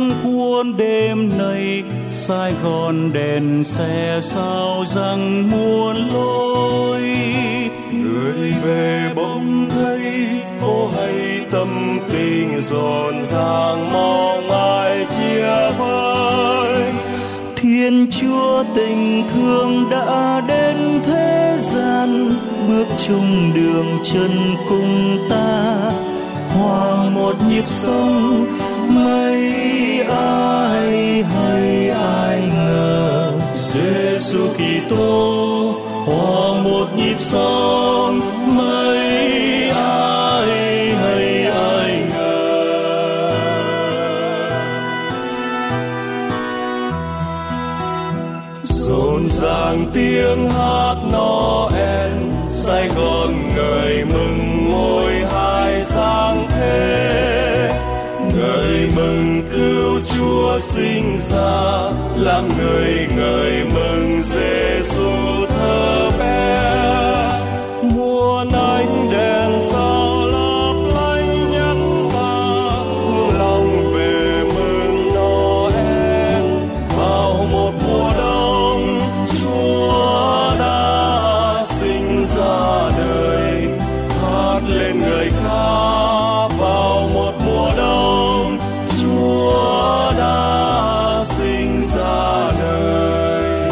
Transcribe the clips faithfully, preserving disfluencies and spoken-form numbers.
cuốn đêm nay, Sài Gòn đèn xe sao răng muôn lối. Người về bỗng thấy ô hay tâm tình rộn ràng mong ai chia vai. Thiên Chúa tình thương đã đến thế gian, bước chung đường chân cùng ta, hòa một nhịp sống mấy ai hay ai ngờ. Giêsu Kitô hòa một nhịp sống mấy ai hay ai ngờ. Rộn ràng tiếng hát Noel, Sài Gòn ngời mừng ngôi hai sáng thế. Ngợi mừng cứu Chúa sinh ra, làm người ngợi mừng Giêsu thơ bé. Muôn ánh đèn sao lấp lánh nhắn ta, hướng lòng về mừng Noel. Vào một mùa đông Chúa đã sinh ra đời, hát lên người ca. Vào một mùa đông Chúa đã sinh ra đời.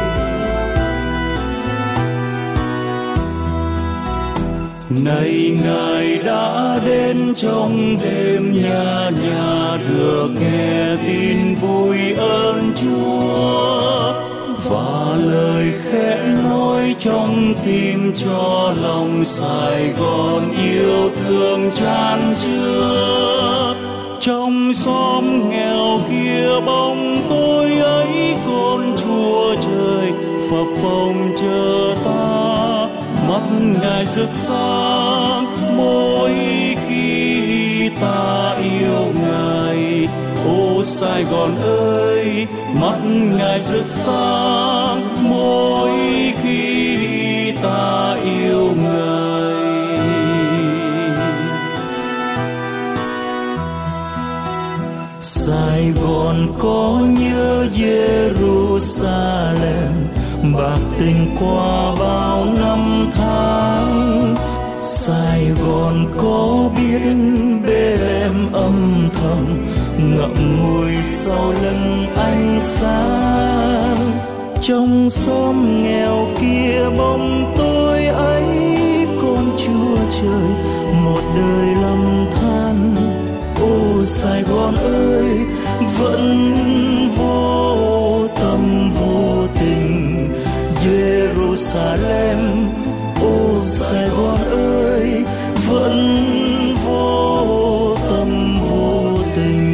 Này Ngài đã đến trong đêm, nhà nhà được nghe tin vui ơn Chúa, và lời khẽ nói trong tim cho lòng Sài Gòn yêu thương chan chứa. Trong xóm nghèo kia bóng tối ấy, con Chúa trời phập phồng chờ ta. Mắt Ngài rực sáng mỗi khi ta yêu Ngài. Ô Sài Gòn ơi, mắt Ngài rực sáng mỗi khi ta yêu Ngài. Sài Gòn có nhớ Jerusalem, bạc tình qua bao năm tháng. Sài Gòn có biết Bethlehem âm thầm, ngậm ngùi sau lưng ánh sáng. Trong xóm nghèo kia bóng tối ấy, con Chúa trời một đời lầm than. Ô Sài Gòn ơi, vẫn vô tâm vô tình Jerusalem. Ô Sài Gòn ơi, vẫn vô tâm vô tình.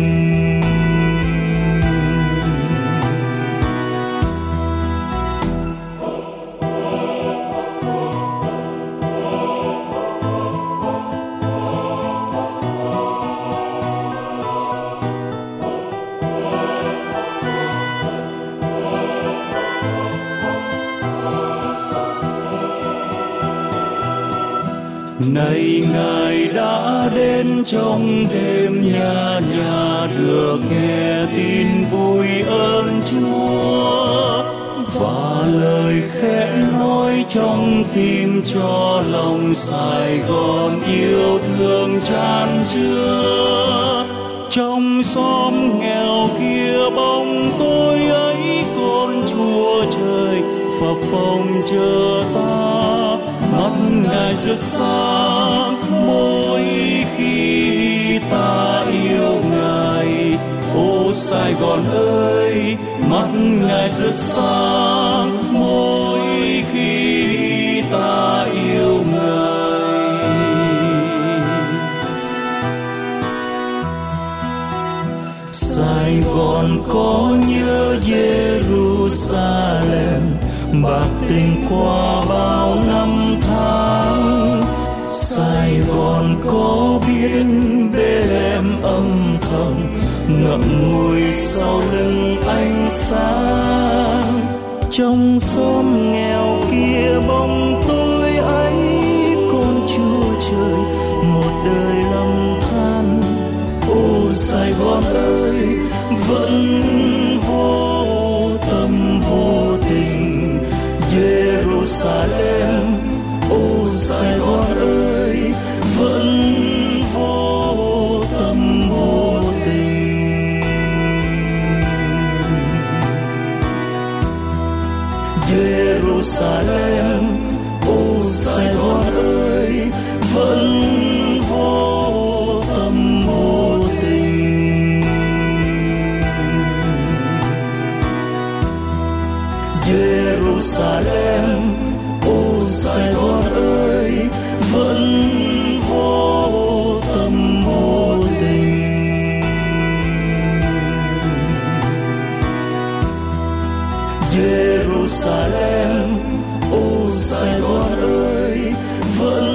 Này Ngài đã đến trong đêm, nhà nhà được nghe tin vui ơn Chúa, và lời khẽ nói trong tim cho lòng Sài Gòn yêu thương chan chứa. Trong xóm nghèo kia bóng tối ấy, con Chúa trời phập phồng chờ ta. Mắt Ngài rực sáng mỗi khi ta yêu Ngài. Ô Sài Gòn ơi, mắt Ngài rực sáng mỗi khi ta yêu Ngài. Sài Gòn có nhớ Jerusalem, bạc tình qua bao năm tháng. Sài Gòn có biết Bethlehem âm thầm, ngậm ngùi sau lưng ánh sáng. Trong xóm nghèo kia bóng tối ấy, con Chúa trời một đời lầm than. Ô Sài Gòn ơi, Jerusalem, ô Sài Gòn ơi, vẫn vô tâm vô tình. Jerusalem, ô Sài Gòn ơi, vẫn vô tâm vô tình. Jerusalem, ô Sài Gòn ơi, vẫn vô tâm vô tình. Jerusalem, ô Sài Gòn ơi, vẫn